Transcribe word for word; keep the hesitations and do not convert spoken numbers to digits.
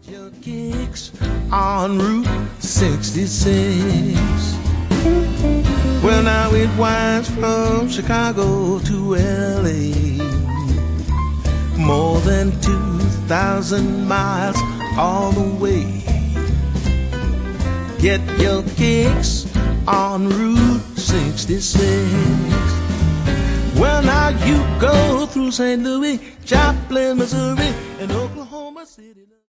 Your kicks on Route sixty-six. Well, now it winds from Chicago to L A, more than two thousand miles all the way. Get your kicks on Route sixty-six. Well, now you go through Saint Louis, Joplin, Missouri, and Oklahoma City.